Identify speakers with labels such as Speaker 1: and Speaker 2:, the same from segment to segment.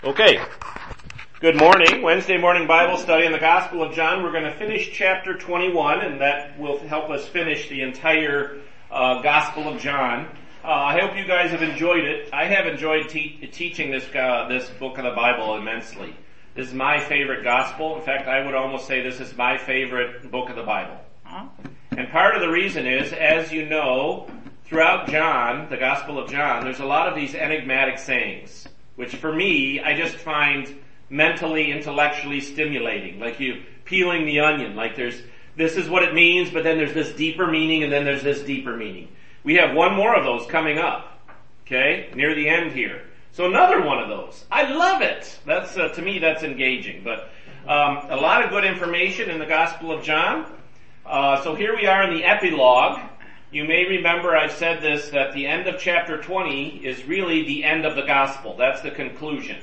Speaker 1: Okay. Good morning. Wednesday morning Bible study in the Gospel of John. We're going to finish chapter 21, and that will help us finish the entire Gospel of John. I hope you guys have enjoyed it. I have enjoyed teaching this book of the Bible immensely. This is my favorite Gospel. In fact, I would almost say this is my favorite book of the Bible. And part of the reason is, as you know, throughout John, the Gospel of John, there's a lot of these enigmatic sayings, which for me, I just find mentally, intellectually stimulating. Like you peeling the onion. Like this is what it means, but then there's this deeper meaning, and then there's this deeper meaning. We have one more of those coming up. Okay? Near the end here. So another one of those. I love it. That's, to me, that's engaging. But, a lot of good information in the Gospel of John. So here we are in the epilogue. You may remember I've said this, that the end of chapter 20 is really the end of the Gospel. That's the conclusion.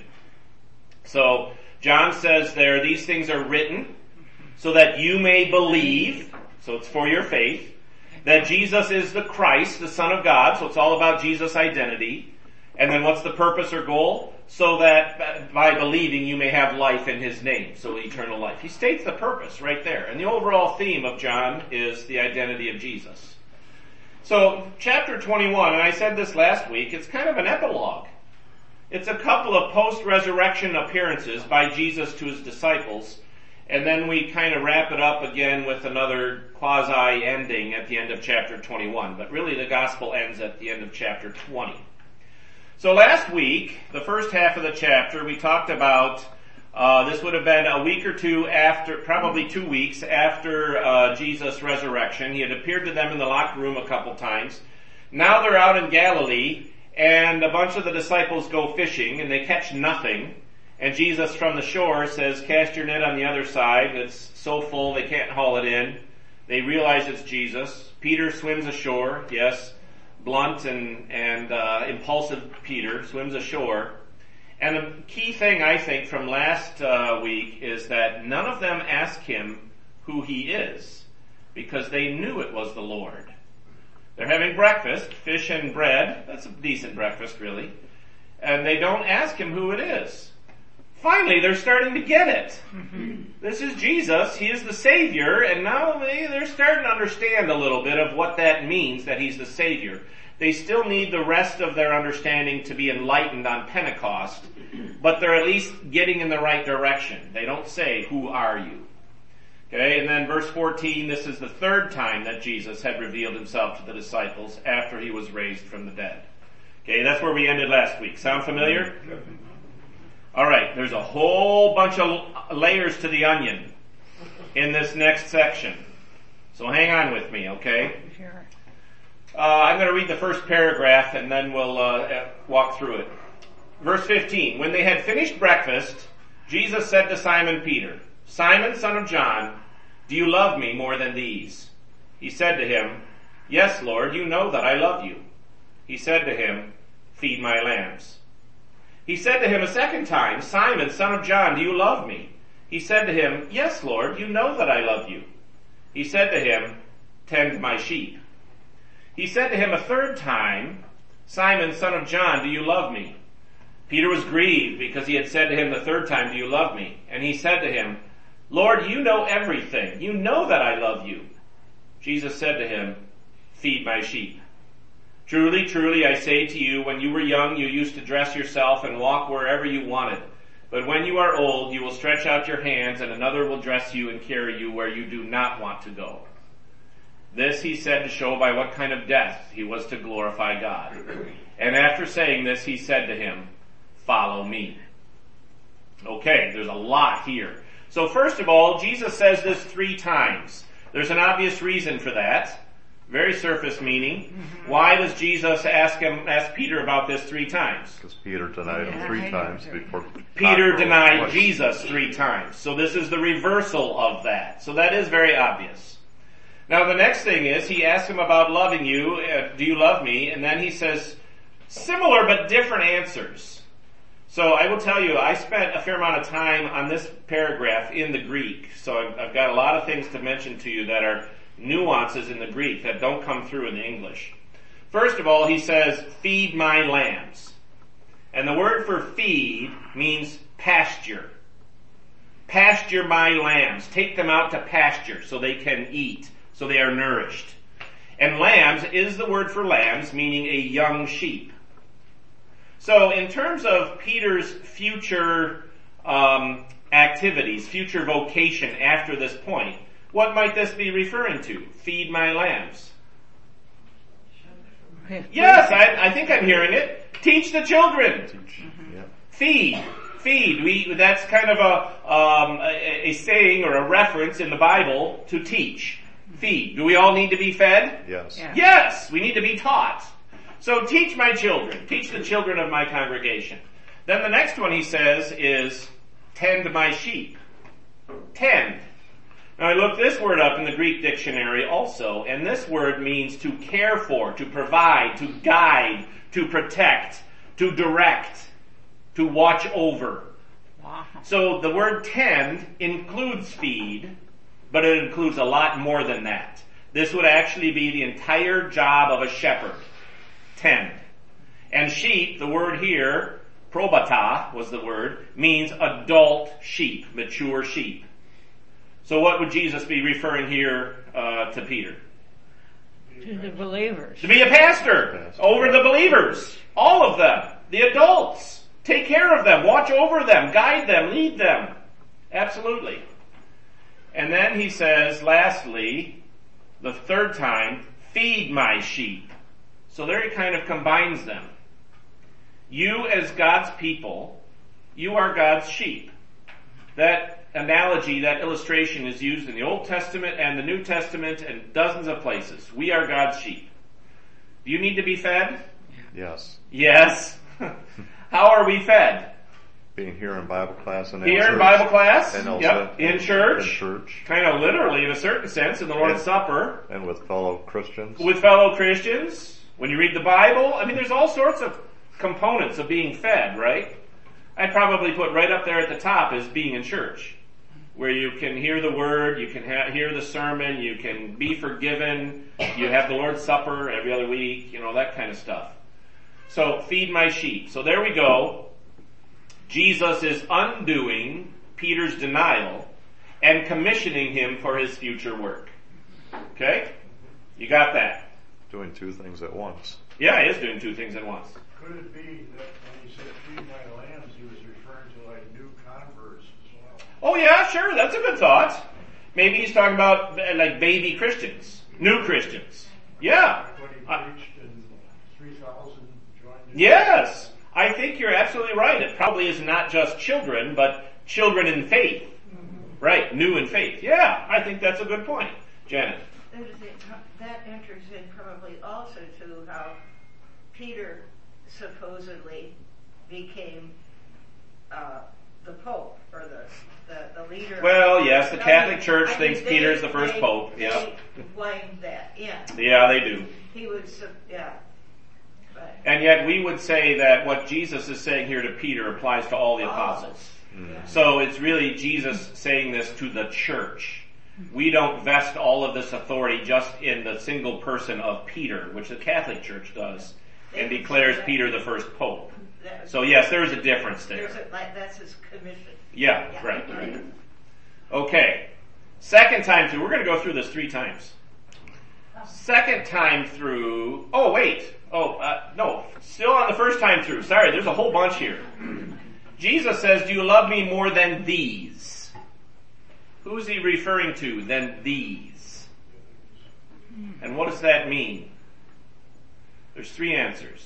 Speaker 1: So, John says there, these things are written so that you may believe, so it's for your faith, that Jesus is the Christ, the Son of God, so it's all about Jesus' identity. And then what's the purpose or goal? So that by believing you may have life in His name, so eternal life. He states the purpose right there. And the overall theme of John is the identity of Jesus. So, chapter 21, and I said this last week, it's kind of an epilogue. It's a couple of post-resurrection appearances by Jesus to His disciples, and then we kind of wrap it up again with another quasi-ending at the end of chapter 21. But really the gospel ends at the end of chapter 20. So last week, the first half of the chapter, we talked about, this would have been a week or two after, probably 2 weeks after Jesus' resurrection. He had appeared to them in the locked room a couple times. Now they're out in Galilee, and a bunch of the disciples go fishing, and they catch nothing. And Jesus from the shore says, cast your net on the other side. It's so full they can't haul it in. They realize it's Jesus. Peter swims ashore. Yes, blunt and impulsive Peter swims ashore. And the key thing, I think, from last week is that none of them ask him who he is, because they knew it was the Lord. They're having breakfast, fish and bread. That's a decent breakfast, really. And they don't ask him who it is. Finally, they're starting to get it. This is Jesus. He is the Savior. And now they're starting to understand a little bit of what that means, that He's the Savior. They still need the rest of their understanding to be enlightened on Pentecost, but they're at least getting in the right direction. They don't say, who are you? Okay, and then verse 14, this is the third time that Jesus had revealed Himself to the disciples after He was raised from the dead. Okay, that's where we ended last week. Sound familiar? Alright, there's a whole bunch of layers to the onion in this next section. So hang on with me, okay? Sure. I'm going to read the first paragraph and then we'll walk through it. Verse 15, when they had finished breakfast, Jesus said to Simon Peter, Simon, son of John, do you love me more than these? He said to him, yes, Lord, you know that I love you. He said to him, feed my lambs. He said to him a second time, Simon, son of John, do you love me? He said to him, yes, Lord, you know that I love you. He said to him, tend my sheep. He said to him a third time, Simon, son of John, do you love me? Peter was grieved because he had said to him the third time, do you love me? And he said to him, Lord, you know everything. You know that I love you. Jesus said to him, feed my sheep. Truly, truly, I say to you, when you were young, you used to dress yourself and walk wherever you wanted. But when you are old, you will stretch out your hands, and another will dress you and carry you where you do not want to go. This he said to show by what kind of death he was to glorify God. And after saying this, he said to him, follow me. Okay, there's a lot here. So first of all, Jesus says this 3 times. There's an obvious reason for that. Very surface meaning. Why does Jesus ask Peter about this 3 times?
Speaker 2: Because Peter denied him 3 times before.
Speaker 1: Peter denied Jesus 3 times. So this is the reversal of that. So that is very obvious. Now the next thing is, he asks him about loving you. Do you love me? And then he says similar but different answers. So I will tell you, I spent a fair amount of time on this paragraph in the Greek. So I've got a lot of things to mention to you that are nuances in the Greek that don't come through in the English. First of all, he says, feed my lambs. And the word for feed means pasture. Pasture my lambs. Take them out to pasture so they can eat, so they are nourished. And lambs is the word for lambs, meaning a young sheep. So in terms of Peter's future activities, future vocation after this point, what might this be referring to? Feed my lambs. Yes, I think I'm hearing it. Teach the children. Feed. That's kind of a saying or a reference in the Bible to teach. Feed. Do we all need to be fed?
Speaker 2: Yes.
Speaker 3: Yeah.
Speaker 1: Yes, we need to be taught. So teach my children. Teach the children of my congregation. Then the next one he says is tend my sheep. Tend. Now I looked this word up in the Greek dictionary also, and this word means to care for, to provide, to guide, to protect, to direct, to watch over.
Speaker 3: Wow.
Speaker 1: So the word tend includes feed, but it includes a lot more than that. This would actually be the entire job of a shepherd. Tend. And sheep, the word here, probata was the word, means adult sheep, mature sheep. So what would Jesus be referring here to Peter?
Speaker 3: To the believers.
Speaker 1: To be a pastor over the believers. All of them. The adults. Take care of them. Watch over them. Guide them. Lead them. Absolutely. And then he says, lastly, the third time, feed my sheep. So there he kind of combines them. You as God's people, you are God's sheep. That analogy, that illustration is used in the Old Testament and the New Testament and dozens of places. We are God's sheep. Do you need to be fed?
Speaker 2: Yes.
Speaker 1: Yes. How are we fed?
Speaker 2: Being here in Bible class and
Speaker 1: Here in Bible class,
Speaker 2: and also
Speaker 1: yep, in church,
Speaker 2: in church,
Speaker 1: kind of literally in a certain sense, in the Lord's Supper,
Speaker 2: and with fellow Christians.
Speaker 1: with fellow Christians, when you read the Bible. I mean, there's all sorts of components of being fed, right? I'd probably put right up there at the top is being in church, where you can hear the word, you can hear the sermon, you can be forgiven, you have the Lord's Supper every other week, that kind of stuff. So, feed my sheep. So there we go. Jesus is undoing Peter's denial and commissioning him for his future work. Okay? You got that?
Speaker 2: Doing two things at once.
Speaker 1: Yeah, he is doing two things at once.
Speaker 4: Could it be that when he said feed my lambs, he was referring to like new converts as well?
Speaker 1: Oh yeah, sure, that's a good thought. Maybe he's talking about like baby Christians, new Christians. Yeah.
Speaker 4: When he preached and 3,000 joined him?
Speaker 1: Yes. I think you're absolutely right. It probably is not just children, but children in faith. Mm-hmm. Right, new in faith. Yeah, I think that's a good point. Janet.
Speaker 5: That enters in probably also to how Peter supposedly became the Pope, or the leader.
Speaker 1: Well, yes, the Catholic Church thinks Peter's the first Pope. Yeah.
Speaker 5: They blamed that in.
Speaker 1: Yeah, they do.
Speaker 5: He would, yeah. But,
Speaker 1: And yet we would say that what Jesus is saying here to Peter applies to all the apostles.
Speaker 5: yeah.
Speaker 1: So it's really Jesus saying this to the church. We don't vest all of this authority just in the single person of Peter, which the Catholic Church does, and declares Peter the first Pope. So yes, there is a difference there.
Speaker 5: That's his commission.
Speaker 1: Yeah, right. Okay. Second time through. We're going to go through this 3 times. Second time through. Oh, wait. No. Still on the first time through. Sorry, there's a whole bunch here. Jesus says, do you love me more than these? Who's he referring to than these? And what does that mean? There's 3 answers.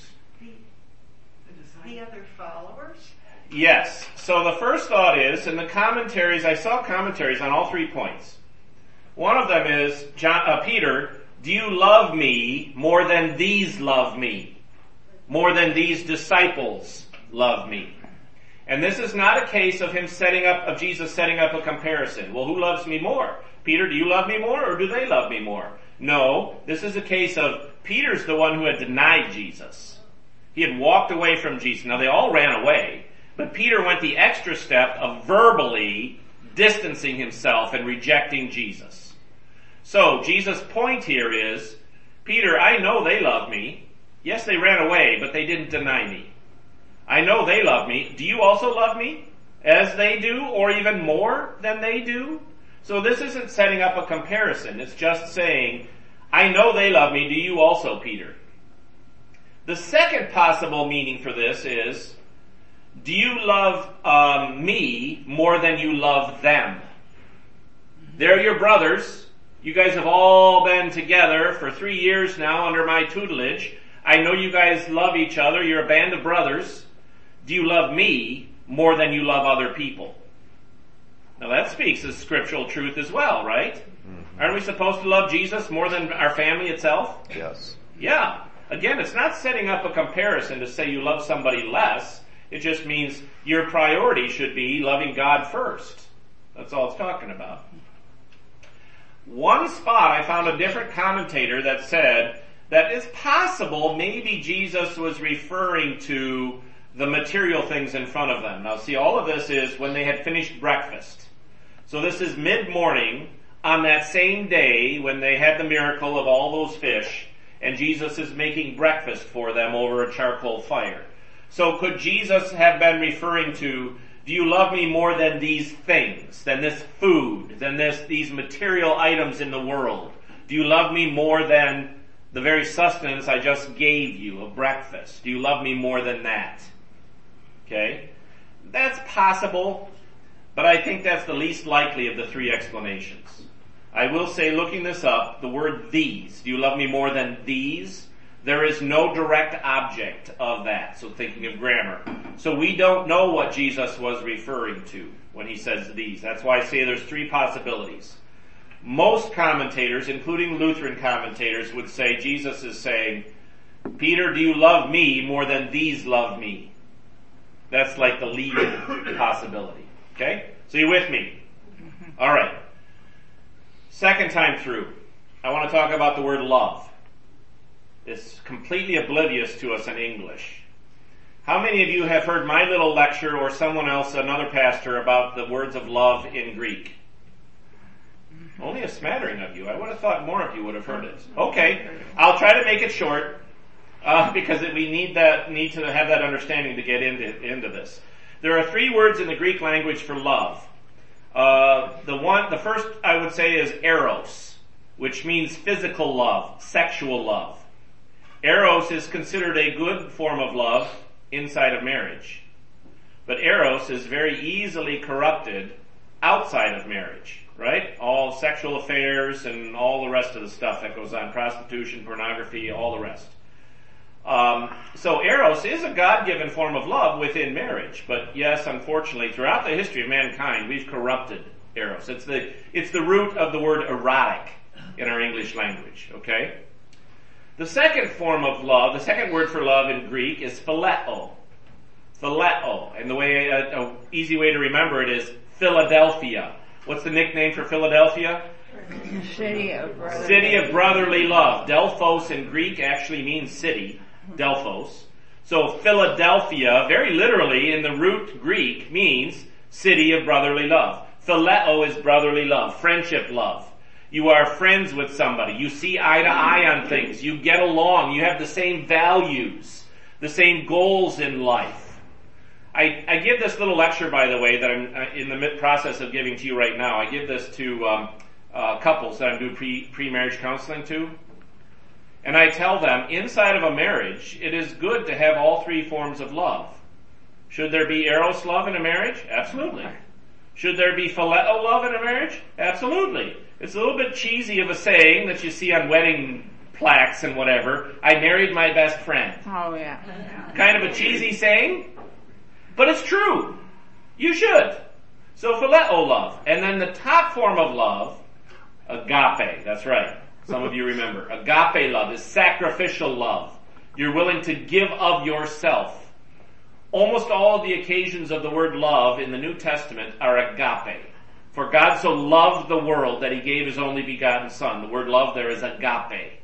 Speaker 5: The other followers?
Speaker 1: Yes. So the first thought is, in the commentaries, I saw commentaries on all 3 points. One of them is, Peter, do you love me more than these love me? More than these disciples love me? And this is not a case of Jesus setting up a comparison. Well, who loves me more? Peter, do you love me more, or do they love me more? No, this is a case of Peter's the one who had denied Jesus. He had walked away from Jesus. Now they all ran away, but Peter went the extra step of verbally distancing himself and rejecting Jesus. So Jesus' point here is, Peter, I know they love me. Yes, they ran away, but they didn't deny me. I know they love me. Do you also love me as they do, or even more than they do? So this isn't setting up a comparison. It's just saying, I know they love me. Do you also, Peter? The second possible meaning for this is, do you love me more than you love them? They're your brothers. You guys have all been together for 3 years now under my tutelage. I know you guys love each other. You're a band of brothers. Do you love me more than you love other people? Now that speaks as scriptural truth as well, right? Mm-hmm. Aren't we supposed to love Jesus more than our family itself?
Speaker 2: Yes.
Speaker 1: Yeah. Again, it's not setting up a comparison to say you love somebody less. It just means your priority should be loving God first. That's all it's talking about. One spot I found a different commentator that said that it's possible maybe Jesus was referring to the material things in front of them. Now see, all of this is when they had finished breakfast. So this is mid-morning on that same day when they had the miracle of all those fish, and Jesus is making breakfast for them over a charcoal fire. So could Jesus have been referring to, do you love me more than these things, than this food, than these material items in the world? Do you love me more than the very sustenance I just gave you of breakfast? Do you love me more than that? Okay? That's possible, but I think that's the least likely of the three explanations. I will say, looking this up, the word these, do you love me more than these? There is no direct object of that, so thinking of grammar. So we don't know what Jesus was referring to when he says these. That's why I say there's three possibilities. Most commentators, including Lutheran commentators, would say Jesus is saying, Peter, do you love me more than these love me? That's like the leading possibility. Okay? So you with me? All right. Second time through, I want to talk about the word love. It's completely oblivious to us in English. How many of you have heard my little lecture or someone else, another pastor, about the words of love in Greek? Only a smattering of you. I would have thought more of you would have heard it. Okay, I'll try to make it short because we need to have that understanding to get into this. There are three words in the Greek language for love. The first I would say is eros, which means physical love, sexual love. Eros is considered a good form of love inside of marriage. But eros is very easily corrupted outside of marriage, right? All sexual affairs and all the rest of the stuff that goes on, prostitution, pornography, all the rest. So eros is a God-given form of love within marriage. But yes, unfortunately, throughout the history of mankind, we've corrupted eros. It's the root of the word erotic in our English language, okay? The second form of love, the second word for love in Greek is phileo. Phileo. And an easy way to remember it is Philadelphia. What's the nickname for Philadelphia?
Speaker 3: City of brotherly.
Speaker 1: City of brotherly love. Delphos in Greek actually means city. Delphos. So Philadelphia, very literally in the root Greek, means city of brotherly love. Phileo is brotherly love, friendship love. You are friends with somebody. You see eye to eye on things. You get along. You have the same values, the same goals in life. I give this little lecture, by the way, that I'm in the process of giving to you right now. I give this to couples that I'm doing pre-marriage counseling to. And I tell them, inside of a marriage, it is good to have all three forms of love. Should there be eros love in a marriage? Absolutely. Should there be phileo love in a marriage? Absolutely. It's a little bit cheesy of a saying that you see on wedding plaques and whatever. I married my best friend.
Speaker 3: Oh, yeah.
Speaker 1: Kind of a cheesy saying, but it's true. You should. So phileo love. And then the top form of love, agape. That's right. Some of you remember. Agape love is sacrificial love. You're willing to give of yourself. Almost all of the occasions of the word love in the New Testament are agape. For God so loved the world that he gave his only begotten Son. The word love there is agape.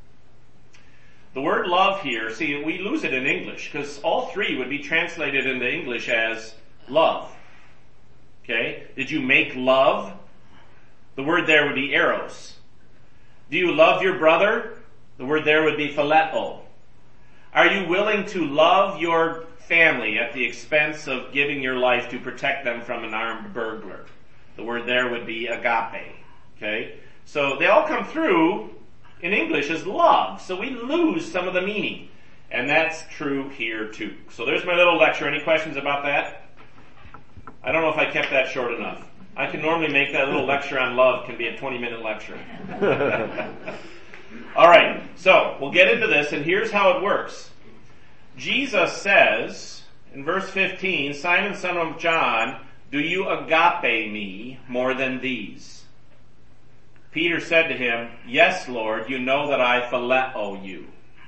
Speaker 1: The word love here, see, we lose it in English because all three would be translated into English as love. Okay? Did you make love? The word there would be eros. Do you love your brother? The word there would be phileo. Are you willing to love your family at the expense of giving your life to protect them from an armed burglar. The word there would be agape. Okay? So they all come through in English as love, so we lose some of the meaning. And that's true here too. So there's my little lecture. Any questions about that? I don't know if I kept that short enough. I can normally make that little lecture on love can be a 20-minute lecture. All right, so we'll get into this, and here's how it works. Jesus says in verse 15, Simon, son of John, do you agape me more than these? Peter said to him, yes, Lord, you know that I phileo you.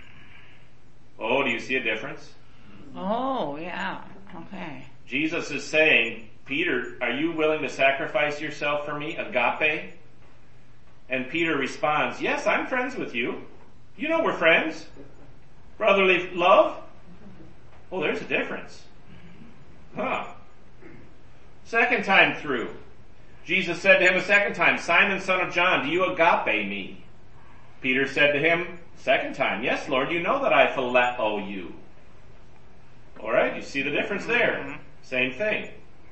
Speaker 1: Oh, do you see a difference?
Speaker 3: Oh, yeah. Okay.
Speaker 1: Jesus is saying, Peter, are you willing to sacrifice yourself for me? Agape? And Peter responds, yes, I'm friends with you. You know we're friends. Brotherly love? Oh, there's a difference. Huh. Second time through, Jesus said to him a second time, Simon, son of John, do you agape me? Peter said to him, second time, yes, Lord, you know that I phileo you. All right, you see the difference there. Same thing.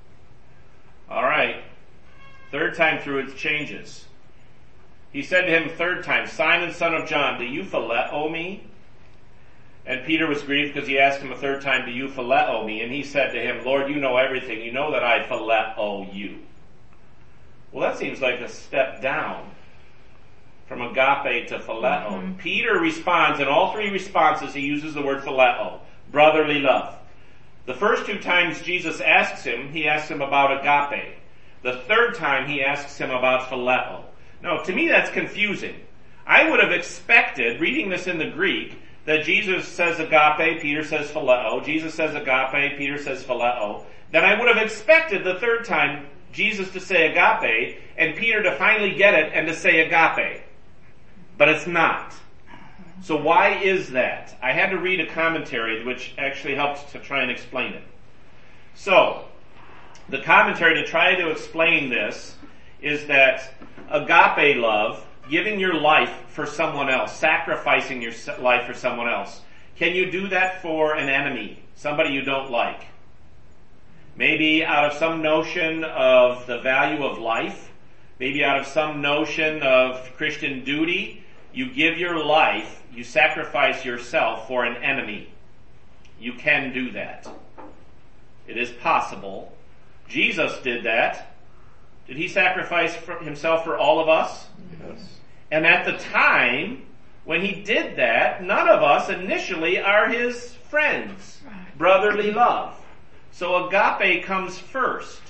Speaker 1: All right. Third time through, it changes. He said to him third time, Simon, son of John, do you phileo me? And Peter was grieved because he asked him a third time, do you phileo me? And he said to him, Lord, you know everything. You know that I phileo you. Well, that seems like a step down from agape to phileo. Mm-hmm. Peter responds, in all three responses, he uses the word phileo, brotherly love. The first two times Jesus asks him, he asks him about agape. The third time he asks him about phileo. Now, to me that's confusing. I would have expected, reading this in the Greek, that Jesus says agape, Peter says phileo. Jesus says agape, Peter says phileo. Then I would have expected the third time Jesus to say agape, and Peter to finally get it and to say agape. But it's not. So why is that? I had to read a commentary which actually helped to try and explain it. So, the commentary to try to explain this is that agape love, giving your life for someone else, sacrificing your life for someone else. Can you do that for an enemy, somebody you don't like? Maybe out of some notion of the value of life, maybe out of some notion of Christian duty, you give your life, you sacrifice yourself for an enemy. You can do that. It is possible. Jesus did that. Did he sacrifice himself for all of us?
Speaker 2: Yes.
Speaker 1: And at the time when he did that, none of us initially are his friends. Brotherly love. So agape comes first.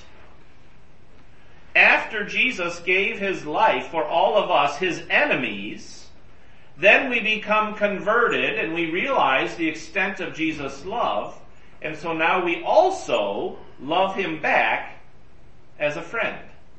Speaker 1: After Jesus gave his life for all of us, his enemies, then we become converted and we realize the extent of Jesus' love. And so now we also love him back as a friend.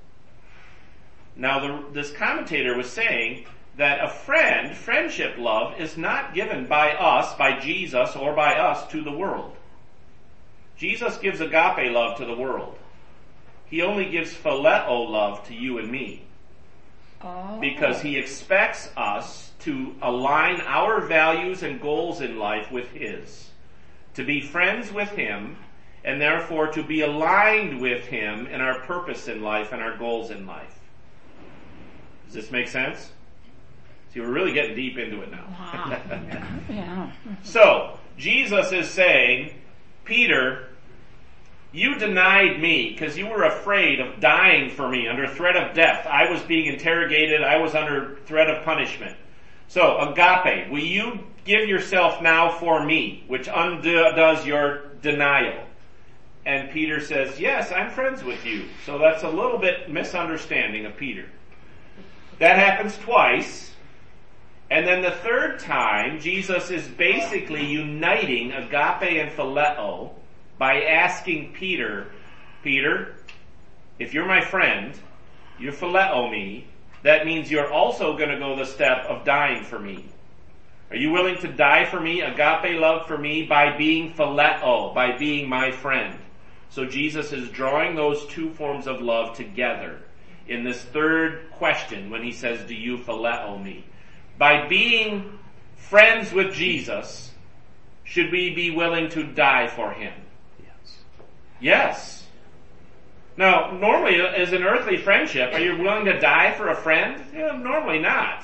Speaker 1: Now this commentator was saying that a friendship love is not given by us, by Jesus, or by us to the world. Jesus gives agape love to the world. He only gives phileo love to you and me.
Speaker 3: Oh.
Speaker 1: Because he expects us to align our values and goals in life with his. To be friends with him, and therefore to be aligned with him in our purpose in life and our goals in life. Does this make sense? See, we're really getting deep into it now.
Speaker 3: Wow. Yeah.
Speaker 1: So, Jesus is saying, Peter, you denied me because you were afraid of dying for me under threat of death. I was being interrogated. I was under threat of punishment. So, agape, will you give yourself now for me, which undoes your denial? And Peter says, yes, I'm friends with you. So that's a little bit misunderstanding of Peter. That happens twice. And then the third time, Jesus is basically uniting agape and phileo by asking Peter, if you're my friend, you phileo me, that means you're also going to go the step of dying for me. Are you willing to die for me, agape love for me, by being phileo, by being my friend? So Jesus is drawing those two forms of love together in this third question when he says, do you phileo me? By being friends with Jesus should we be willing to die for him?
Speaker 2: Yes.
Speaker 1: Yes. Now, normally, as an earthly friendship, are you willing to die for a friend? Normally not.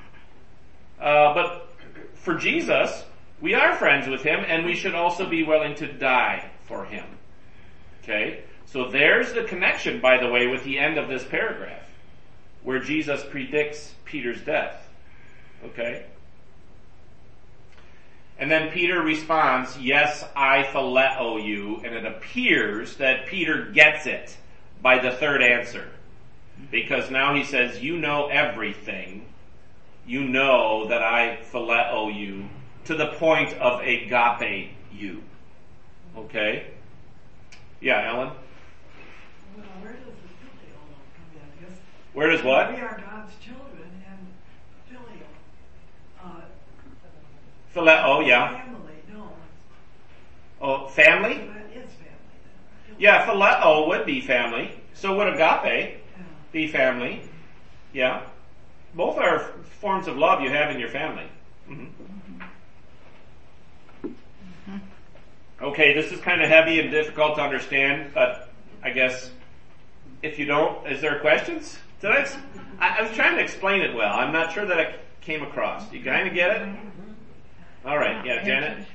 Speaker 1: But for Jesus, we are friends with him, and we should also be willing to die for him. Okay? So there's the connection, by the way, with the end of this paragraph, where Jesus predicts Peter's death. Okay? And then Peter responds, yes, I phileo you, and it appears that Peter gets it by the third answer. Because now he says, you know everything. You know that I phileo you, to the point of agape you. Okay? Yeah, Ellen?
Speaker 6: Well, where does the filial come in? Because
Speaker 1: Where does what?
Speaker 6: we are God's children, and filial.
Speaker 1: Phileo, yeah.
Speaker 6: Family, no.
Speaker 1: Oh, family?
Speaker 6: So that is family then.
Speaker 1: Yeah, phileo would be family. So would agape
Speaker 6: Yeah.
Speaker 1: be family. Yeah. Both are forms of love you have in your family. Mhm. Okay, this is kind of heavy and difficult to understand, but I guess if you don't, is there questions? I was trying to explain it well. I'm not sure that I came across. You kind of get it? All right, yeah, Janet?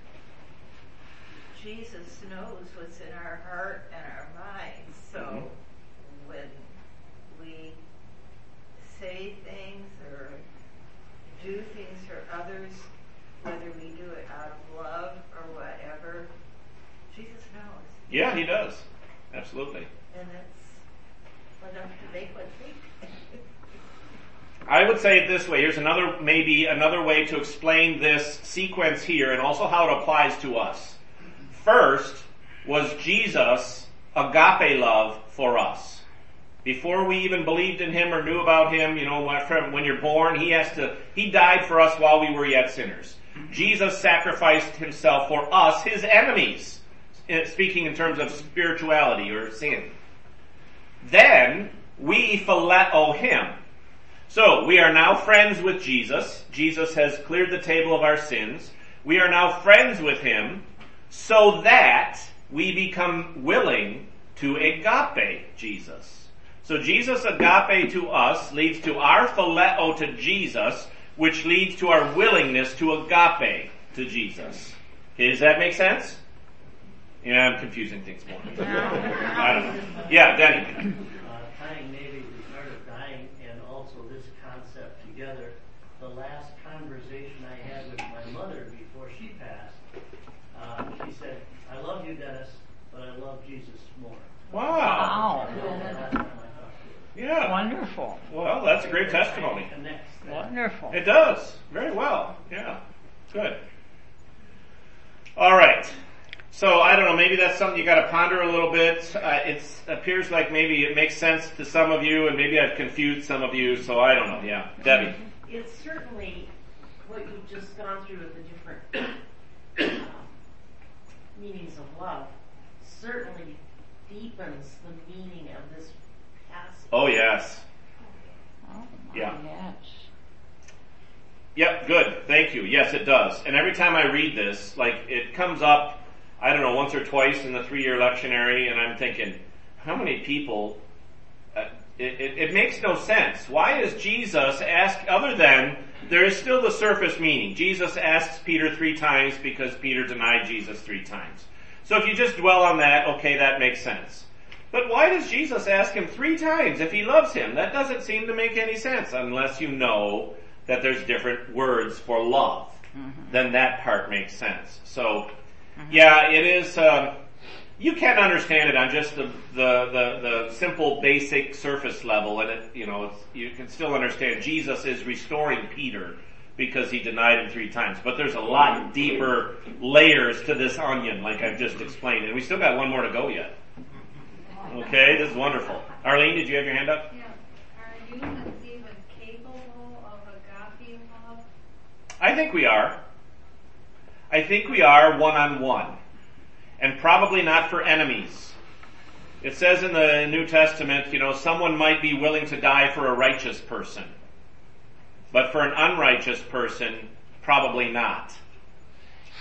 Speaker 5: Jesus knows what's in our heart and our minds. So when we say things or do things for others, whether we do it out of love or whatever, Jesus knows.
Speaker 1: Yeah, he does. Absolutely.
Speaker 5: And that's enough to make one think.
Speaker 1: I would say it this way. Here's maybe another way to explain this sequence here and also how it applies to us. First was Jesus' agape love for us. Before we even believed in him or knew about him, when you're born, he died for us while we were yet sinners. Jesus sacrificed himself for us, his enemies, speaking in terms of spirituality or sin. Then we phileo him. So we are now friends with Jesus. Jesus has cleared the table of our sins. We are now friends with him so that we become willing to agape Jesus. So Jesus' agape to us leads to our phileo to Jesus, which leads to our willingness to agape to Jesus. Okay, does that make sense? Yeah, I'm confusing things more. I don't know. Yeah, Denny.
Speaker 7: Tying maybe the art of dying and also this concept together, the last conversation I had with my mother before she passed, she said, I love you, Dennis, but I love Jesus more.
Speaker 1: Wow.
Speaker 7: And the last time I talked to her.
Speaker 1: Yeah.
Speaker 3: Wonderful.
Speaker 1: Well, that's a great testimony.
Speaker 7: Connects that.
Speaker 3: Wonderful.
Speaker 1: It does. Very well. Yeah. Good. All right. So, I don't know, maybe that's something you gotta ponder a little bit. It appears like maybe it makes sense to some of you, and maybe I've confused some of you, so I don't know. Yeah. Debbie.
Speaker 8: It's certainly what you've just gone through with the different meanings of love certainly deepens the meaning of this passage.
Speaker 1: Oh, yes.
Speaker 3: Oh,
Speaker 1: Yeah.
Speaker 3: Yes.
Speaker 1: Yep, good. Thank you. Yes, it does. And every time I read this, it comes up, I don't know, once or twice in the 3-year lectionary, and I'm thinking, how many people, it makes no sense. Why is Jesus asked, other than, there is still the surface meaning. Jesus asks Peter 3 times because Peter denied Jesus 3 times. So if you just dwell on that, okay, that makes sense. But why does Jesus ask him 3 times if he loves him? That doesn't seem to make any sense unless you know that there's different words for love. Then that part makes sense. So, yeah, it is, you can understand it on just the simple basic surface level, and you can still understand Jesus is restoring Peter because he denied him 3 times. But there's a lot deeper layers to this onion, like I've just explained, and we still got one more to go yet. Okay, this is wonderful. Arlene, did you have your hand up?
Speaker 9: Yeah. Are humans even capable of agape love?
Speaker 1: I think we are. I think we are one-on-one. And probably not for enemies. It says in the New Testament, someone might be willing to die for a righteous person. But for an unrighteous person, probably not.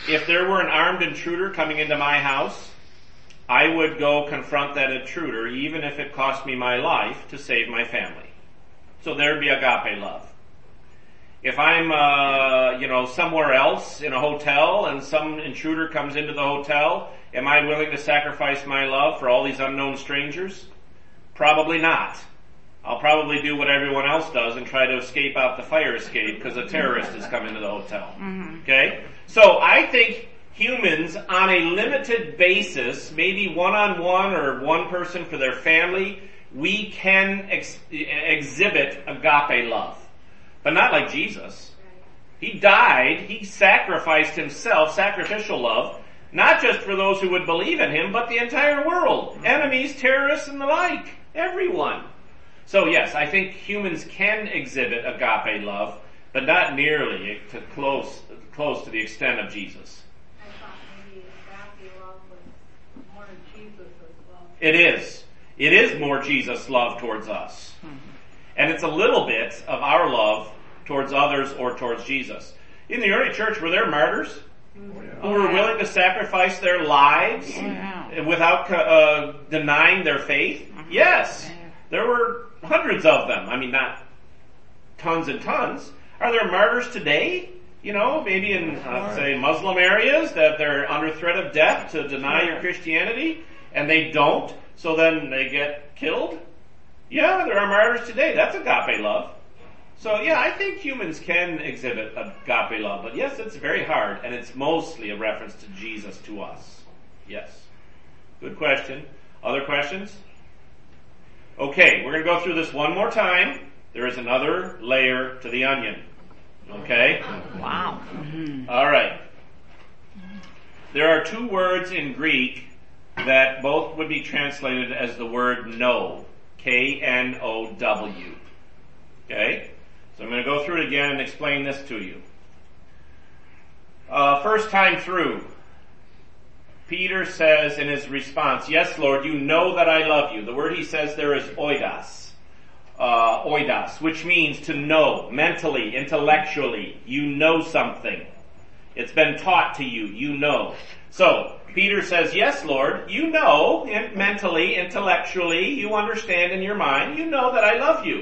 Speaker 1: if there were an armed intruder coming into my house, I would go confront that intruder, even if it cost me my life, to save my family. So there'd be agape love. If I'm, somewhere else in a hotel and some intruder comes into the hotel, am I willing to sacrifice my love for all these unknown strangers? Probably not. I'll probably do what everyone else does and try to escape out the fire escape because a terrorist has come into the hotel. Okay? So I think humans on a limited basis, maybe one-on-one or one person for their family, we can exhibit agape love. But not like Jesus. He died, he sacrificed himself, sacrificial love, not just for those who would believe in him, but the entire world. Enemies, terrorists, and the like. Everyone. So yes, I think humans can exhibit agape love, but not nearly to close to the extent of Jesus.
Speaker 9: I thought maybe agape love was more Jesus' love.
Speaker 1: It is. It is more Jesus' love towards us. And it's a little bit of our love towards others or towards Jesus. In the early church, were there martyrs who were willing to sacrifice their lives without denying their faith? Yes. There were hundreds of them. I mean, not tons and tons. Are there martyrs today? Maybe in, say, Muslim areas that they're under threat of death to deny your Christianity, and they don't, so then they get killed? Yeah, there are martyrs today. That's agape love. So yeah, I think humans can exhibit agape love, but yes, it's very hard, and it's mostly a reference to Jesus to us. Yes. Good question. Other questions? Okay, we're going to go through this one more time. There is another layer to the onion. Okay?
Speaker 3: Wow.
Speaker 1: All right. There are two words in Greek that both would be translated as the word know. K-N-O-W. Okay? So I'm going to go through it again and explain this to you. First time through, Peter says in his response, yes, Lord, you know that I love you. The word he says there is oidos. Oidos, which means to know, mentally, intellectually. You know something. It's been taught to you. You know. So, Peter says, yes, Lord, you know, mentally, intellectually, you understand in your mind, you know that I love you.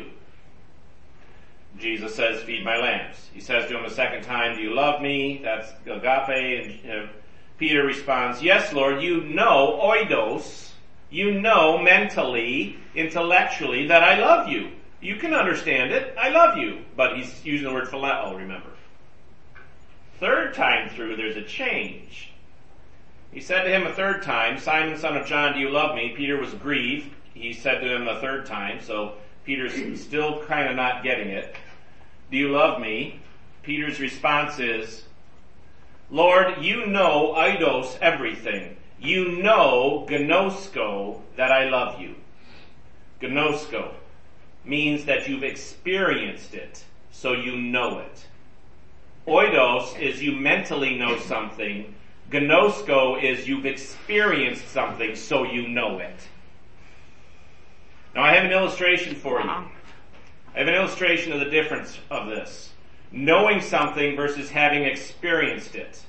Speaker 1: Jesus says, feed my lambs. He says to him a second time, do you love me? That's agape. And Peter responds, yes, Lord, you know, oidos, you know mentally, intellectually that I love you. You can understand it. I love you. But he's using the word phileo, remember. Third time through, there's a change. He said to him a third time, Simon, son of John, do you love me? Peter was grieved. He said to him a third time, so Peter's still kind of not getting it. Do you love me? Peter's response is, Lord, you know, eidos, everything. You know, gnosko, that I love you. Gnosko means that you've experienced it, so you know it. Oidos is you mentally know something. Gnosko is you've experienced something, so you know it. Now I have an illustration for you. I have an illustration of the difference of this. Knowing something versus having experienced it.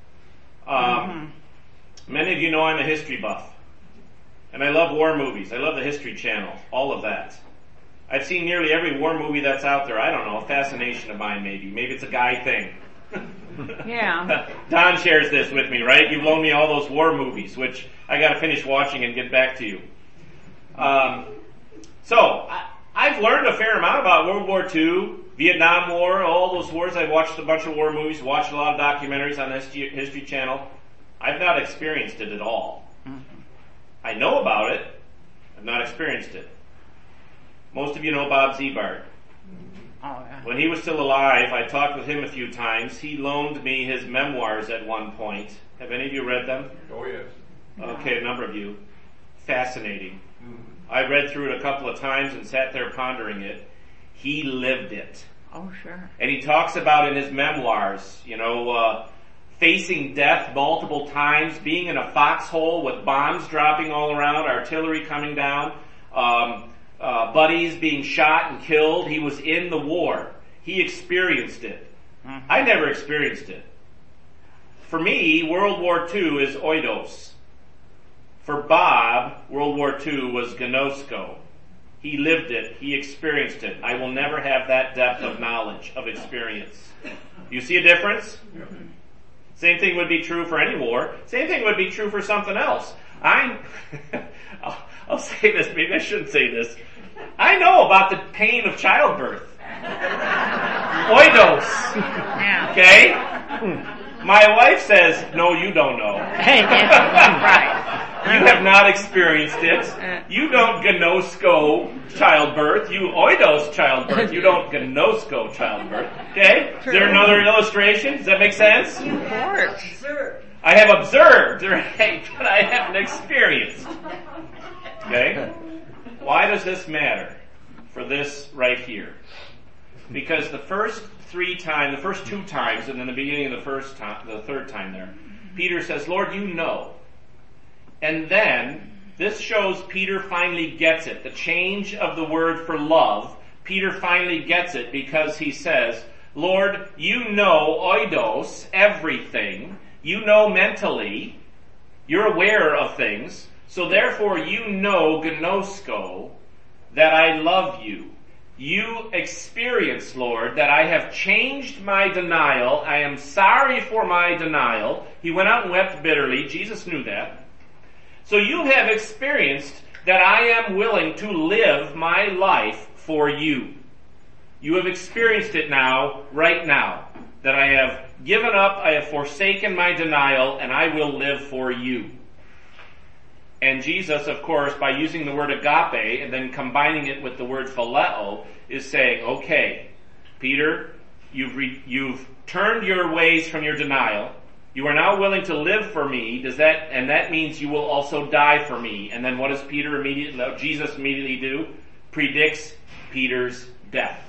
Speaker 1: Many of you know I'm a history buff. And I love war movies. I love the History Channel. All of that. I've seen nearly every war movie that's out there. I don't know, a fascination of mine maybe. Maybe it's a guy thing.
Speaker 3: Yeah.
Speaker 1: Don shares this with me, right? You've loaned me all those war movies, which I gotta finish watching and get back to you. So, I've learned a fair amount about World War II, Vietnam War, all those wars. I've watched a bunch of war movies, watched a lot of documentaries on the History Channel. I've not experienced it at all. I know about it. I've not experienced it. Most of you know Bob Ziebart.
Speaker 3: Oh, yeah.
Speaker 1: When he was still alive, I talked with him a few times. He loaned me his memoirs at one point. Have any of you read them?
Speaker 4: Oh, yes.
Speaker 1: Okay, a number of you. Fascinating. I read through it a couple of times and sat there pondering it. He lived it.
Speaker 3: Oh, sure.
Speaker 1: And he talks about in his memoirs, facing death multiple times, being in a foxhole with bombs dropping all around, artillery coming down, buddies being shot and killed. He was in the war. He experienced it. I never experienced it. For me, World War II is oidos. For Bob, World War II was gnosko. He lived it. He experienced it. I will never have that depth of knowledge, of experience. You see a difference? Same thing would be true for any war. Same thing would be true for something else. I'll say this, maybe I shouldn't say this. I know about the pain of childbirth. Oidos.
Speaker 3: Yeah.
Speaker 1: Okay? My wife says, no, you don't know.
Speaker 3: Right.
Speaker 1: You have not experienced it. You don't gnosko childbirth. You oidos childbirth. You don't gnosko childbirth. Okay? Is there another illustration? Does that make sense?
Speaker 3: Of course.
Speaker 5: Observe.
Speaker 1: I have observed, right, but I haven't experienced. Okay? Why does this matter for this right here? Because the first two times, and in the beginning of the third time there, Peter says, Lord, you know. And then, this shows Peter finally gets it. The change of the word for love, Peter finally gets it because he says, Lord, you know oidos, everything. You know mentally. You're aware of things. So therefore you know gnosko, that I love you. You experience, Lord, that I have changed my denial. I am sorry for my denial. He went out and wept bitterly. Jesus knew that. So you have experienced that I am willing to live my life for you. You have experienced it now, right now, that I have given up, I have forsaken my denial, and I will live for you. And Jesus, of course, by using the word agape and then combining it with the word phileo, is saying, okay, Peter, you've turned your ways from your denial. You are now willing to live for me. And that means you will also die for me. And then what does Jesus immediately do? Predicts Peter's death.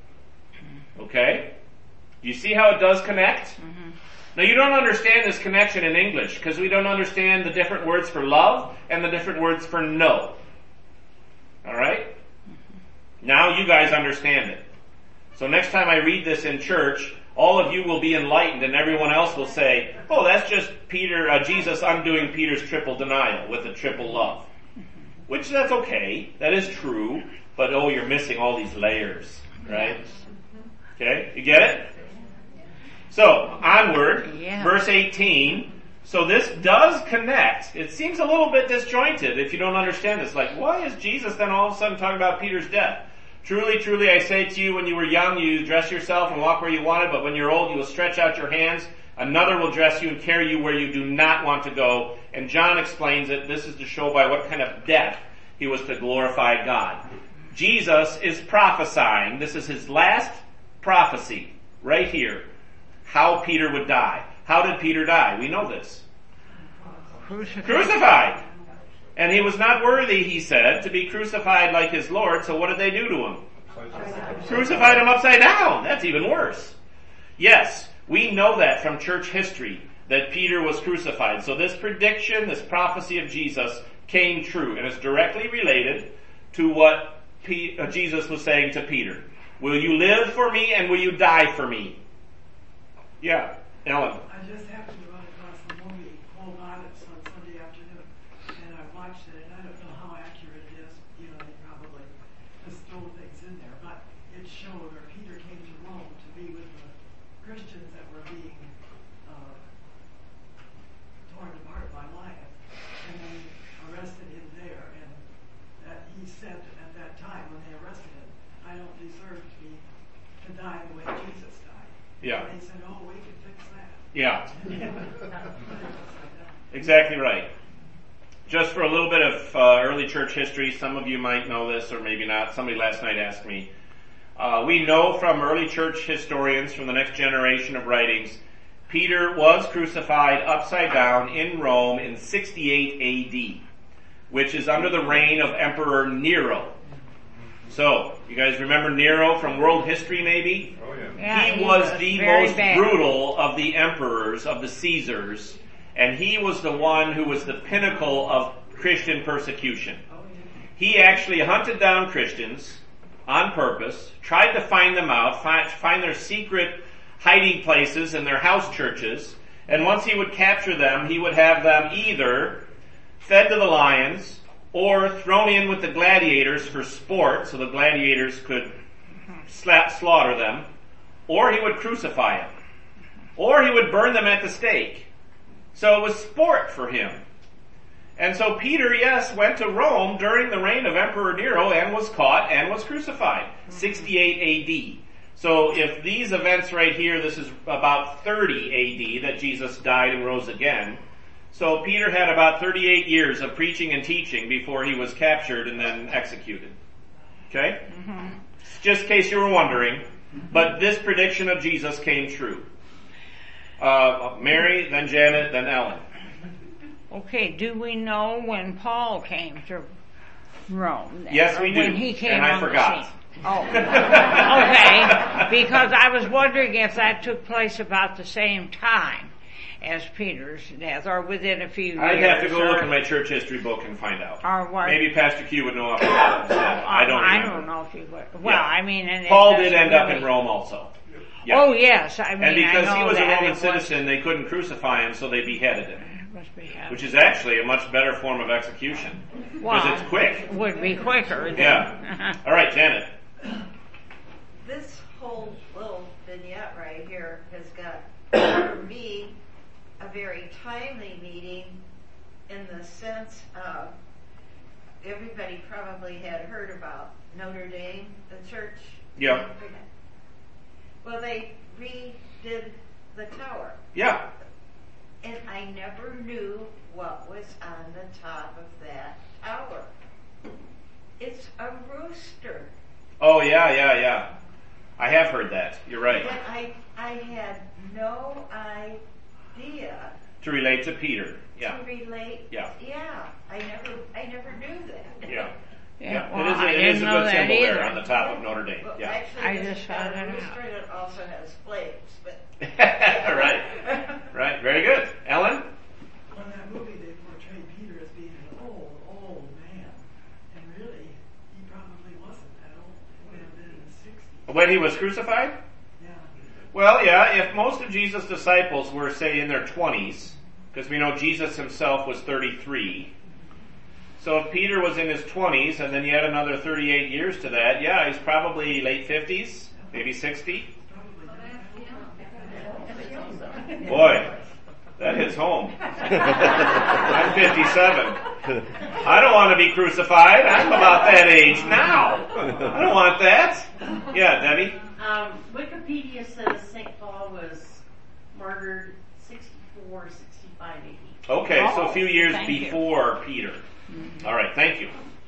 Speaker 1: Okay? You see how it does connect? Mm-hmm. Now you don't understand this connection in English because we don't understand the different words for love and the different words for no. Alright? Now you guys understand it. So next time I read this in church, all of you will be enlightened and everyone else will say, oh, that's just Jesus undoing Peter's triple denial with a triple love. Which that's okay. That is true. But oh, you're missing all these layers. Right? Okay? You get it? So, onward, verse 18. So this does connect. It seems a little bit disjointed if you don't understand this. Like, why is Jesus then all of a sudden talking about Peter's death? Truly, truly, I say to you, when you were young, you dress yourself and walk where you wanted, but when you're old, you will stretch out your hands. Another will dress you and carry you where you do not want to go. And John explains it. This is to show by what kind of death he was to glorify God. Jesus is prophesying. This is his last prophecy, right here. How Peter would die. How did Peter die? We know this. Crucified. And he was not worthy, he said, to be crucified like his Lord, so what did they do to him? Crucified him upside down. That's even worse. Yes, we know that from church history, that Peter was crucified. So this prediction, this prophecy of Jesus came true, and it's directly related to what Jesus was saying to Peter. Will you live for me and will you die for me? Yeah, Ellen.
Speaker 6: I just happened to run across the movie Quo Vadis on Sunday afternoon, and I watched it, and I don't know how accurate it is. You know, they probably just throw things in there, but it showed where Peter came to Rome to be with the Christians that were being torn apart by lions, and they arrested him there, and that he said at that time when they arrested him, I don't deserve to die the way Jesus died.
Speaker 1: Yeah.
Speaker 6: And he said, oh, we can fix that.
Speaker 1: Yeah. Exactly right. Just for a little bit of early church history, some of you might know this or maybe not. Somebody last night asked me. We know from early church historians from the next generation of writings, Peter was crucified upside down in Rome in 68 AD, which is under the reign of Emperor Nero. So, you guys remember Nero from world history maybe?
Speaker 2: Oh yeah.
Speaker 3: Yeah,
Speaker 1: he was the most
Speaker 3: bad.
Speaker 1: brutal of the emperors, of the Caesars, and he was the one who was the pinnacle of Christian persecution. He actually hunted down Christians on purpose, tried to find them out, find their secret hiding places in their house churches, And once he would capture them, he would have them either fed to the lions or thrown in with the gladiators for sport, so the gladiators could slaughter them, or he would crucify them, or he would burn them at the stake. So it was sport for him. And so Peter, yes, went to Rome during the reign of Emperor Nero and was caught and was crucified, 68 AD. So if these events right here, this is about 30 AD that Jesus died and rose again. So Peter had about 38 years of preaching and teaching before he was captured and then executed. Okay? Just in case you were wondering. But this prediction of Jesus came true. Mary, then Janet, then Ellen.
Speaker 3: Okay, do we know when Paul came to Rome?
Speaker 1: Yes, we do.
Speaker 3: When he came
Speaker 1: and I
Speaker 3: on
Speaker 1: forgot.
Speaker 3: the scene. Oh, okay. Because I was wondering if that took place about the same time as Peter's death, or within a few years.
Speaker 1: I'd have to go look in my church history book and find out.
Speaker 3: Or what?
Speaker 1: Maybe Pastor Q would know off the top of his head. I don't remember.
Speaker 3: I don't know if he would. Well,
Speaker 1: Yeah.
Speaker 3: I mean... And
Speaker 1: Paul did end up in Rome also. Yeah.
Speaker 3: Oh, yes. I mean,
Speaker 1: and because
Speaker 3: I know
Speaker 1: he was a
Speaker 3: that
Speaker 1: Roman
Speaker 3: it
Speaker 1: citizen, they couldn't crucify him, so they beheaded him.
Speaker 3: Must be happening.
Speaker 1: Which is actually a much better form of execution. Because it's quick.
Speaker 3: Would be quicker. Than,
Speaker 1: Yeah. All right, Janet.
Speaker 5: This whole little vignette right here has got, for me, a very timely meeting in the sense of everybody probably had heard about Notre Dame, the church.
Speaker 1: Yeah.
Speaker 5: Well, they redid the tower.
Speaker 1: Yeah.
Speaker 5: And I never knew what was on the top of that tower. It's a rooster.
Speaker 1: Oh, yeah. I have heard that. You're right.
Speaker 5: But I had no idea
Speaker 1: To relate to Peter. Yeah.
Speaker 5: to relate.
Speaker 1: Yeah.
Speaker 5: Yeah. I never knew that.
Speaker 1: Yeah.
Speaker 3: Yeah,
Speaker 1: Yeah.
Speaker 3: well, I
Speaker 1: It is
Speaker 3: didn't
Speaker 1: a
Speaker 3: know
Speaker 1: good
Speaker 3: that
Speaker 1: symbol
Speaker 3: either.
Speaker 1: there on the top of Notre Dame.
Speaker 5: Well,
Speaker 1: Yeah.
Speaker 5: actually,
Speaker 3: I
Speaker 5: it's
Speaker 3: just
Speaker 5: got
Speaker 3: found
Speaker 5: a
Speaker 3: it out.
Speaker 5: rooster that also has flames, but
Speaker 1: Right. Very good. Ellen?
Speaker 6: On that movie, they portrayed Peter as being an old man. And really, he probably wasn't that old. He would have been in his 60s.
Speaker 1: When he was crucified?
Speaker 6: Yeah.
Speaker 1: Well, yeah, if most of Jesus' disciples were, say, in their 20s, because we know Jesus himself was 33, so if Peter was in his 20s, and then you add another 38 years to that, yeah, he's probably late 50s, maybe 60. Boy, that hits home. I'm 57. I don't want to be crucified. I'm about that age now. I don't want that. Yeah, Debbie?
Speaker 8: Wikipedia says St. Paul was martyred 64, 65 AD.
Speaker 1: Okay, so a few years
Speaker 3: thank you.
Speaker 1: before Peter. All right, thank you.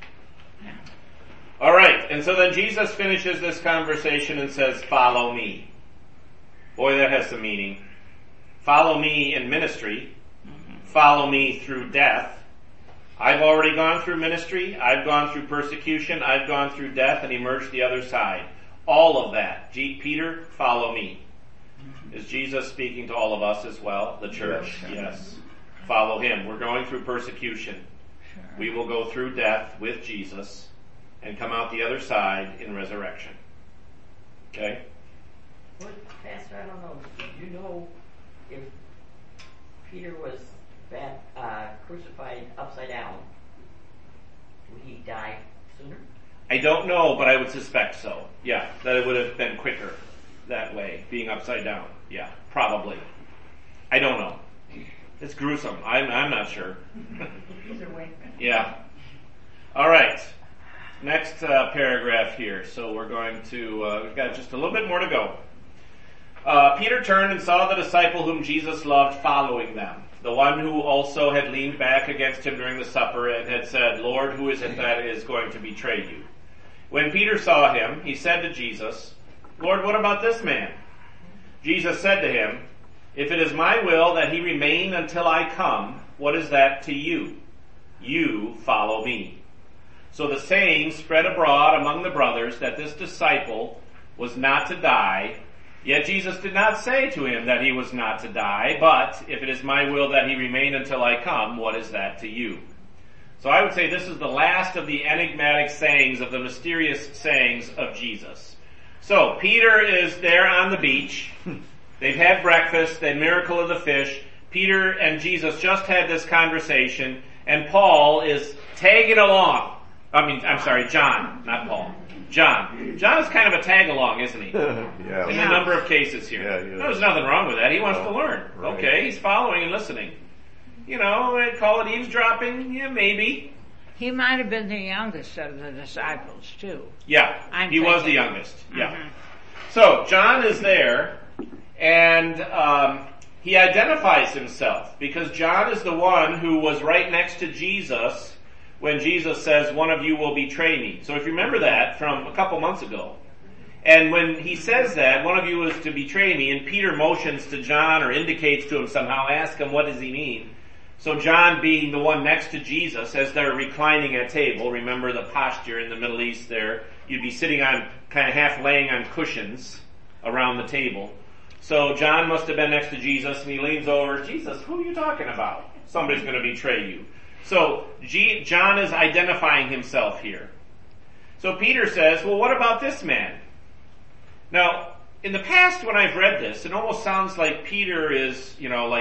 Speaker 1: All right, and so then Jesus finishes this conversation and says, "Follow me." Boy, that has some meaning. Follow me in ministry. Follow me through death. I've already gone through ministry. I've gone through persecution. I've gone through death and emerged the other side. All of that. Peter, follow me. Is Jesus speaking to all of us as well? The church? Yes. Follow him. We're going through persecution. We will go through death with Jesus and come out the other side in resurrection. Okay?
Speaker 10: Well, Pastor, I don't know. Do you know if Peter was crucified upside down, would he die sooner?
Speaker 1: I don't know, but I would suspect so. Yeah, that it would have been quicker that way, being upside down. Yeah, probably. I don't know. It's gruesome. I'm not sure.
Speaker 10: Either way.
Speaker 1: Yeah. All right. Next paragraph here. So we're going to, we've got just a little bit more to go. Peter turned and saw the disciple whom Jesus loved following them, the one who also had leaned back against him during the supper and had said, "Lord, who is it that is going to betray you?" When Peter saw him, he said to Jesus, "Lord, what about this man?" Jesus said to him, "If it is my will that he remain until I come, what is that to you? You follow me." So the saying spread abroad among the brothers that this disciple was not to die. Yet Jesus did not say to him that he was not to die, but if it is my will that he remain until I come, what is that to you? So I would say this is the last of the enigmatic sayings, of the mysterious sayings of Jesus. So Peter is there on the beach. They've had breakfast, the miracle of the fish. Peter and Jesus just had this conversation, and Paul is tagging along. John, not Paul. John. John is kind of a tag-along, isn't he?
Speaker 2: Yeah.
Speaker 1: In a number of cases here.
Speaker 2: Yeah, he is.
Speaker 1: There's nothing wrong with that. He wants to learn.
Speaker 2: Right.
Speaker 1: Okay, he's following and listening. You know, they call it eavesdropping. Yeah, maybe.
Speaker 3: He might have been the youngest of the disciples, too.
Speaker 1: Yeah,
Speaker 3: I'm
Speaker 1: he was the
Speaker 3: thinking.
Speaker 1: youngest. Yeah.
Speaker 3: Mhm.
Speaker 1: So, John is there, and he identifies himself, because John is the one who was right next to Jesus when Jesus says, one of you will betray me. So if you remember that from a couple months ago, and when he says that, one of you is to betray me, and Peter motions to John or indicates to him somehow, ask him what does he mean. So John being the one next to Jesus as they're reclining at table, remember the posture in the Middle East there, you'd be sitting on, kind of half laying on cushions around the table. So John must have been next to Jesus, and he leans over, Jesus, who are you talking about? Somebody's going to betray you. So John is identifying himself here. So Peter says, well, what about this man? Now, in the past when I've read this, it almost sounds like Peter is,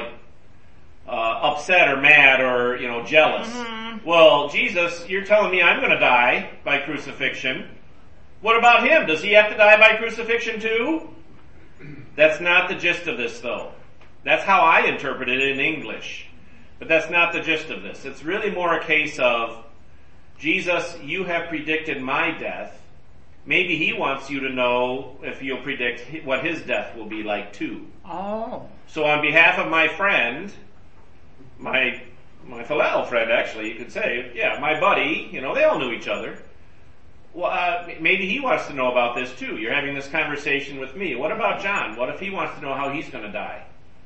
Speaker 1: upset or mad or, jealous. Mm-hmm. Well, Jesus, you're telling me I'm going to die by crucifixion. What about him? Does he have to die by crucifixion too? That's not the gist of this, though. That's how I interpret it in English. But that's not the gist of this. It's really more a case of, Jesus, you have predicted my death. Maybe he wants you to know if you'll predict what his death will be like too.
Speaker 3: Oh.
Speaker 1: So on behalf of my friend, my phileo friend actually, you could say, yeah, my buddy, they all knew each other. Well, maybe he wants to know about this too. You're having this conversation with me. What about John? What if he wants to know how he's going to die?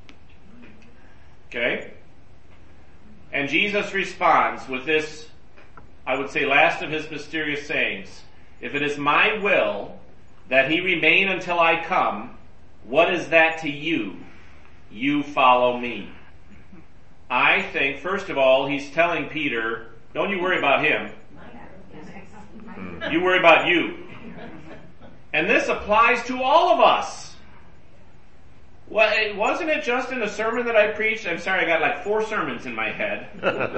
Speaker 1: Okay? And Jesus responds with this, I would say, last of his mysterious sayings. If it is my will that he remain until I come, what is that to you? You follow me. I think, first of all, he's telling Peter, don't you worry about him. You worry about you. And this applies to all of us. Well, wasn't it just in a sermon that I preached? I'm sorry, I got like 4 sermons in my head.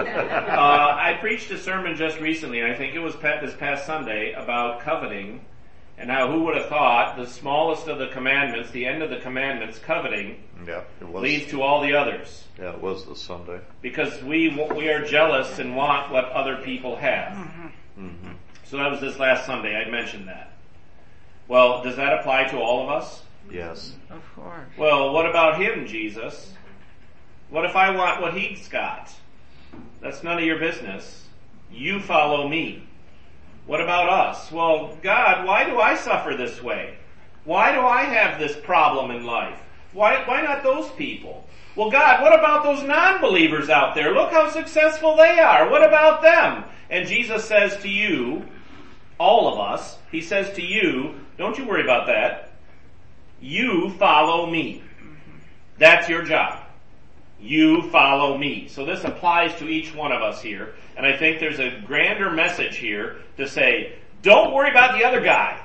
Speaker 1: I preached a sermon just recently, and I think it was this past Sunday, about coveting, and how who would have thought the smallest of the commandments, the end of the commandments, coveting, leads to all the others.
Speaker 2: Yeah, it was this Sunday.
Speaker 1: Because we are jealous and want what other people have.
Speaker 2: Mm-hmm.
Speaker 1: So that was this last Sunday, I mentioned that. Well, does that apply to all of us?
Speaker 2: Yes.
Speaker 3: Of course.
Speaker 1: Well, what about him, Jesus? What if I want what he's got? That's none of your business. You follow me. What about us? Well, God, why do I suffer this way? Why do I have this problem in life? Why not those people? Well, God, what about those non-believers out there? Look how successful they are. What about them? And Jesus says to you, all of us, he says to you, don't you worry about that. You follow me. That's your job. You follow me. So this applies to each one of us here. And I think there's a grander message here to say, don't worry about the other guy.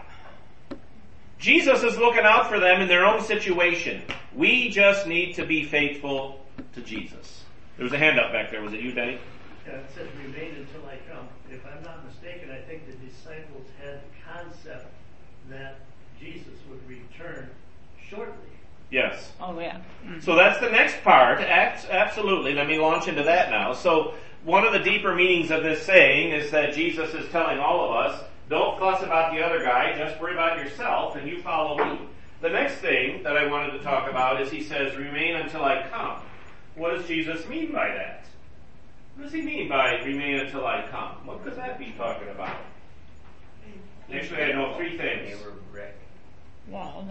Speaker 1: Jesus is looking out for them in their own situation. We just need to be faithful to Jesus. There was a hand up back there. Was it you, Denny?
Speaker 7: Yeah, it says remain until I come. If I'm not mistaken, I think the disciples had the concept that Jesus would return shortly.
Speaker 1: Yes.
Speaker 3: Oh, yeah. Mm-hmm.
Speaker 1: So that's the next part. Absolutely. Let me launch into that now. So one of the deeper meanings of this saying is that Jesus is telling all of us, don't fuss about the other guy, just worry about yourself and you follow me. The next thing that I wanted to talk about is he says, remain until I come. What does Jesus mean by that? What does he mean by remain until I come? What could that be talking about? Actually, I know 3 things.
Speaker 3: Well,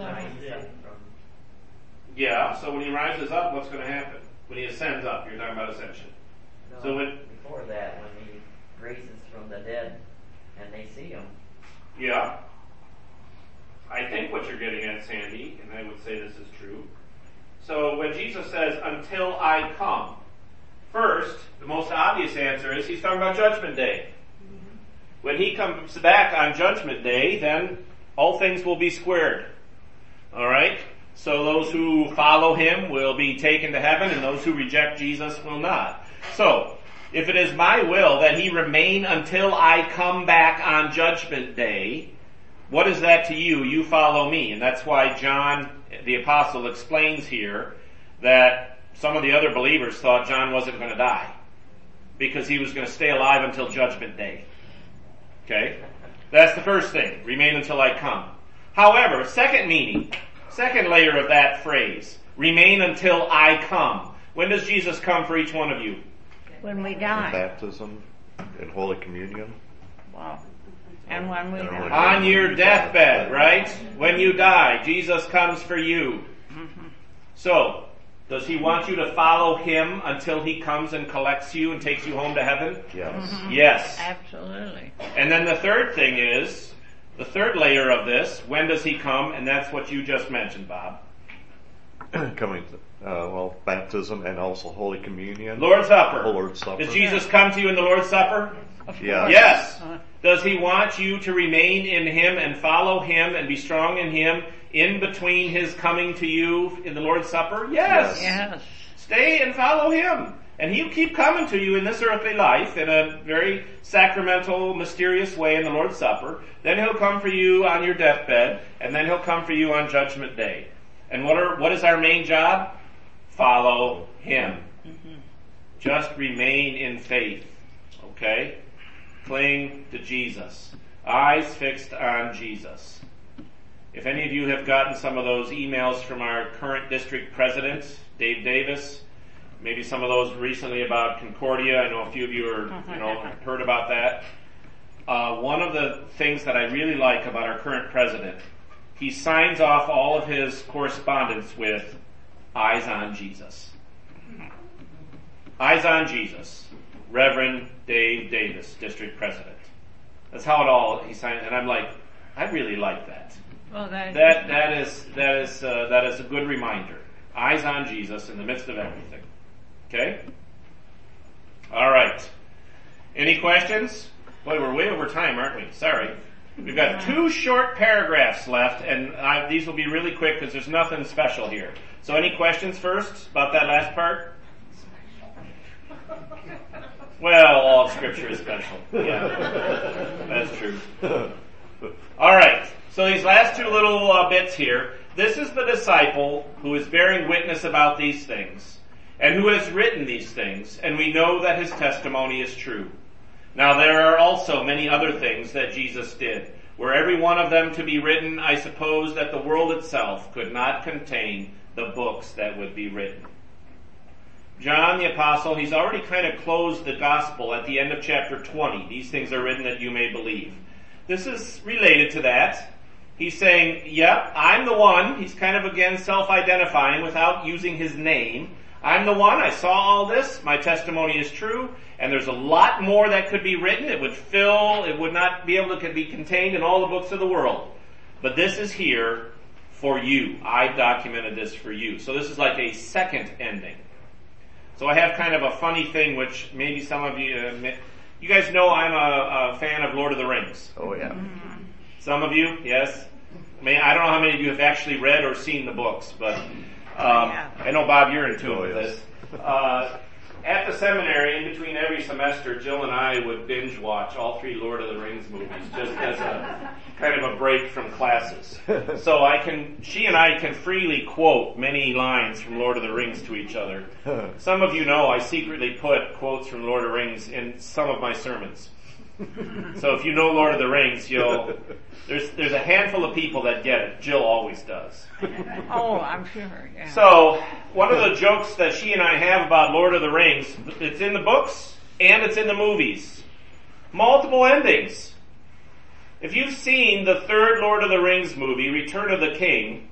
Speaker 1: Yeah, so when he rises up, what's going to happen? When he ascends up, you're talking about ascension.
Speaker 10: No,
Speaker 1: So when,
Speaker 10: before that, when he raises from the dead and they see him.
Speaker 1: yeah. I think what you're getting at, Sandy, and I would say this is true. So when Jesus says, until I come, first, the most obvious answer is he's talking about Judgment Day. Mm-hmm. When he comes back on Judgment Day, then all things will be squared. Alright? So those who follow him will be taken to heaven, and those who reject Jesus will not. So, if it is my will that he remain until I come back on Judgment Day, what is that to you? You follow me. And that's why John, the apostle, explains here that some of the other believers thought John wasn't going to die because he was going to stay alive until Judgment Day. Okay? That's the first thing. Remain until I come. However, second meaning, second layer of that phrase, remain until I come. When does Jesus come for each one of you?
Speaker 3: When we die.
Speaker 2: Baptism and Holy Communion.
Speaker 3: Wow. And when we die.
Speaker 1: On your deathbed, right? When you die, Jesus comes for you.
Speaker 3: Mm-hmm.
Speaker 1: So, does he want you to follow him until he comes and collects you and takes you home to heaven?
Speaker 2: Yes.
Speaker 3: Mm-hmm.
Speaker 1: Yes.
Speaker 3: Absolutely.
Speaker 1: And then the third thing is, the third layer of this, when does he come? And that's what you just mentioned, Bob.
Speaker 2: Coming, baptism and also Holy Communion.
Speaker 1: Lord's Supper.
Speaker 2: Lord's Supper.
Speaker 1: Does Jesus come to you in the Lord's Supper?
Speaker 2: Yeah.
Speaker 1: Yes. Does he want you to remain in him and follow him and be strong in him in between his coming to you in the Lord's Supper? Yes.
Speaker 3: Yes.
Speaker 1: Stay and follow him. And he'll keep coming to you in this earthly life in a very sacramental, mysterious way in the Lord's Supper. Then he'll come for you on your deathbed, and then he'll come for you on Judgment Day. And what is our main job? Follow him.
Speaker 3: Mm-hmm.
Speaker 1: Just remain in faith. Okay? Cling to Jesus. Eyes fixed on Jesus. If any of you have gotten some of those emails from our current district president, Dave Davis, maybe some of those recently about Concordia, I know a few of you heard about that. One of the things that I really like about our current president, he signs off all of his correspondence with eyes on Jesus. Eyes on Jesus. Reverend Dave Davis, district president. That's how he signed it. And I'm like, I really like that.
Speaker 3: Well,
Speaker 1: that is a good reminder. Eyes on Jesus in the midst of everything. Okay? All right. Any questions? Boy, we're way over time, aren't we? Sorry. We've got 2 short paragraphs left, and these will be really quick because there's nothing special here. So any questions first about that last part? Well, all of Scripture is special. Yeah, that's true. All right. So these last 2 little bits here. This is the disciple who is bearing witness about these things and who has written these things, and we know that his testimony is true. Now there are also many other things that Jesus did. Were every one of them to be written, I suppose that the world itself could not contain the books that would be written. John the Apostle, he's already kind of closed the gospel at the end of chapter 20. These things are written that you may believe. This is related to that. He's saying, yep, I'm the one. He's kind of again self-identifying without using his name. I'm the one. I saw all this. My testimony is true. And there's a lot more that could be written. It would not be able to be contained in all the books of the world. But this is here for you. I've documented this for you. So this is like a second ending. So I have kind of a funny thing, which maybe some of you, you guys know I'm a fan of Lord of the Rings.
Speaker 2: Oh yeah.
Speaker 1: Some of you, yes. I don't know how many of you have actually read or seen the books, but I know, Bob, you're in tune with this. At the seminary, in between every semester, Jill and I would binge watch all 3 Lord of the Rings movies, just as a kind of a break from classes. So she and I can freely quote many lines from Lord of the Rings to each other. Some of you know I secretly put quotes from Lord of the Rings in some of my sermons. So if you know Lord of the Rings, there's a handful of people that get it. Jill always does.
Speaker 3: Oh, I'm sure, yeah.
Speaker 1: So, one of the jokes that she and I have about Lord of the Rings, it's in the books and it's in the movies. Multiple endings. If you've seen the 3rd Lord of the Rings movie, Return of the King,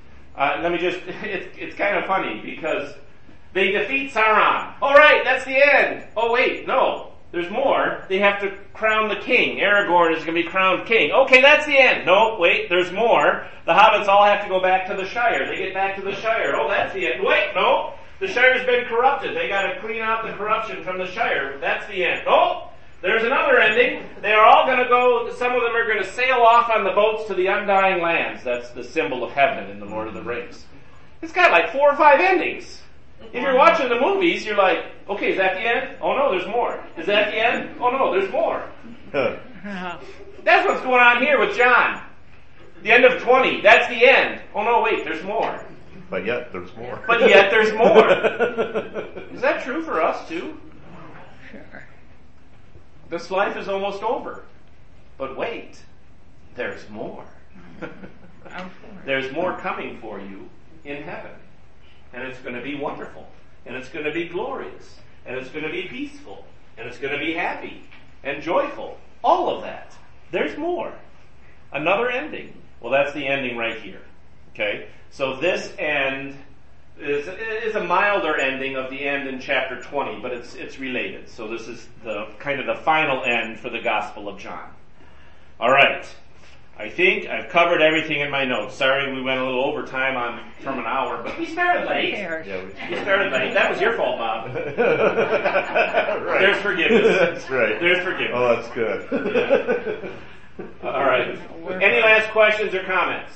Speaker 1: it's kind of funny because they defeat Sauron. All right, that's the end. Oh wait, no. There's more. They have to crown the king. Aragorn is going to be crowned king. Okay, that's the end. No, wait, there's more. The hobbits all have to go back to the Shire. They get back to the Shire. Oh, that's the end. Wait, no. The Shire's been corrupted. They got to clean out the corruption from the Shire. That's the end. No. There's another ending. They are all going to go, some of them are going to sail off on the boats to the undying lands. That's the symbol of heaven in the Lord of the Rings. It's got like 4 or 5 endings. If you're watching the movies, you're like, okay, is that the end? Oh no, there's more. Is that the end? Oh no, there's more. That's what's going on here with John. The end of 20, that's the end. Oh no, wait, there's more.
Speaker 2: But yet there's more.
Speaker 1: But yet there's more. Is that true for us too?
Speaker 3: Sure.
Speaker 1: This life is almost over. But wait, there's more. There's more coming for you in heaven. And it's going to be wonderful. And it's going to be glorious. And it's going to be peaceful. And it's going to be happy and joyful. All of that. There's more. Another ending. Well, that's the ending right here. Okay? So this end is a milder ending of the end in chapter 20, but it's related. So this is the kind of the final end for the Gospel of John. All right. I think I've covered everything in my notes. Sorry we went a little over time from an hour, but we started late. We started late. That was your fault, Bob.
Speaker 2: Right.
Speaker 1: There's forgiveness.
Speaker 2: That's right.
Speaker 1: There's forgiveness.
Speaker 2: Oh, that's good.
Speaker 1: Yeah. All right. Any last questions or comments?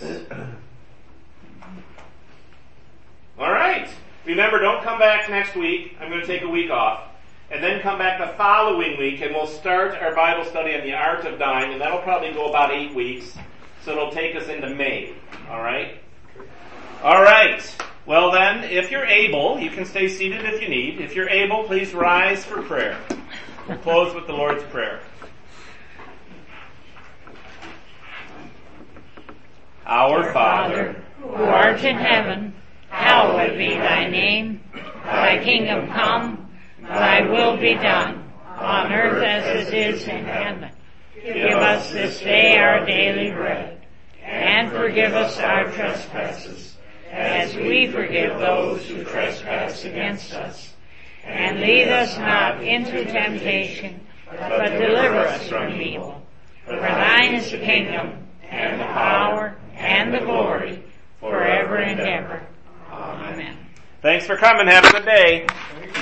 Speaker 1: All right. Remember, don't come back next week. I'm going to take a week off. And then come back the following week, and we'll start our Bible study on the art of dying, and that'll probably go about 8 weeks, so it'll take us into May. All right? All right. Well then, if you're able, you can stay seated if you need. If you're able, please rise for prayer. We'll close with the Lord's Prayer. Our Father,
Speaker 3: who art in heaven, hallowed be thy name. Thy kingdom come. Thy will be done, on earth as it is in heaven. Give us this day our daily bread, and forgive us our trespasses, as we forgive those who trespass against us. And lead us not into temptation, but deliver us from evil. For thine is the kingdom, and the power, and the glory, forever and ever. Amen.
Speaker 1: Thanks for coming. Have a good day.